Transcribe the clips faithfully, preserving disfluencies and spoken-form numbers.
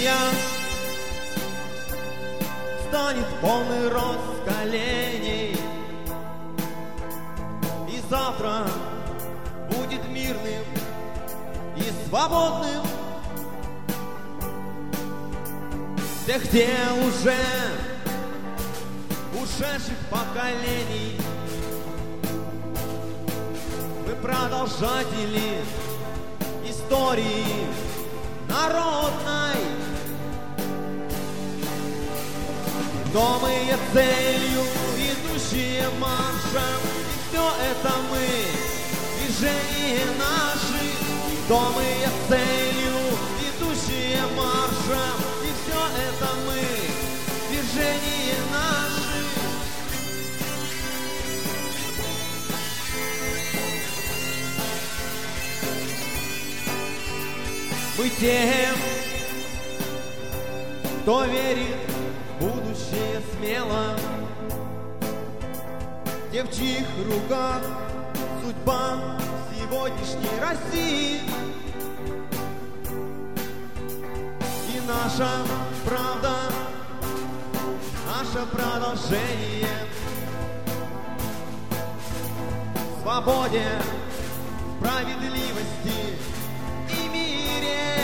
Россия станет полный рост коленей, и завтра будет мирным и свободным. Тех дел уже ушедших поколений мы продолжатели истории народной. Ведомые целью, идущие маршем, и все это мы, движение наши. Ведомые целью, идущие маршем, и все это мы, движение наши. Мы тем, кто верит в будущее смело, те, в чьих руках судьба сегодняшней России. И наша правда, наше продолжение в свободе, справедливости и мире.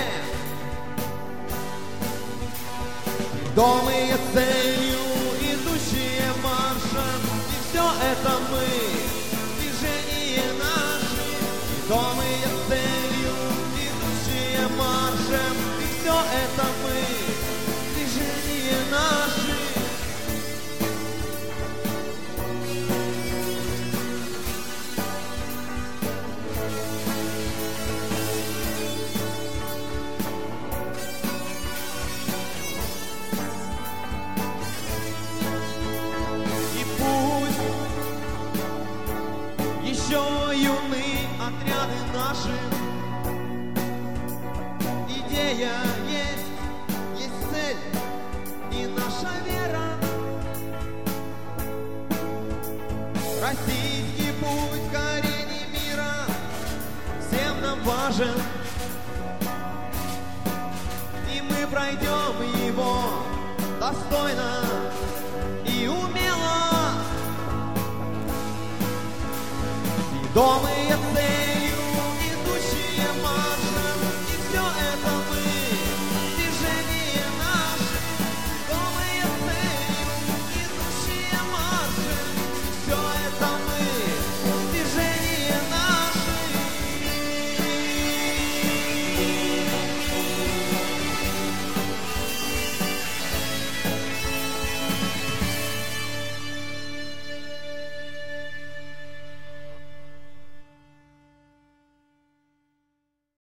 Ведомые целью, идущие маршем, и все это мы, движение наше. Ведомые целью, идущие маршем, и все это мы, движение наше. Еще юны отряды наши, идея есть, есть цель и наша вера. Российский путь корений мира всем нам важен, и мы пройдем его достойно и умело. Ведомые